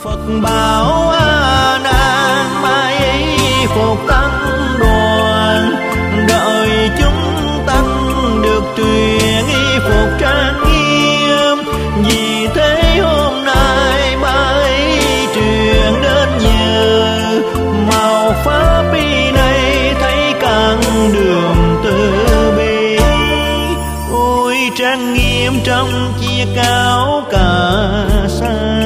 Phật bảo A Nan mai phục tăng đoàn, đợi chúng tăng được truyền y phục trang nghiêm. Vì thế hôm nay mai truyền đến nhờ, màu pháp y này thấy càng đường từ bi. Ôi trang nghiêm trong chia cáo cả sai,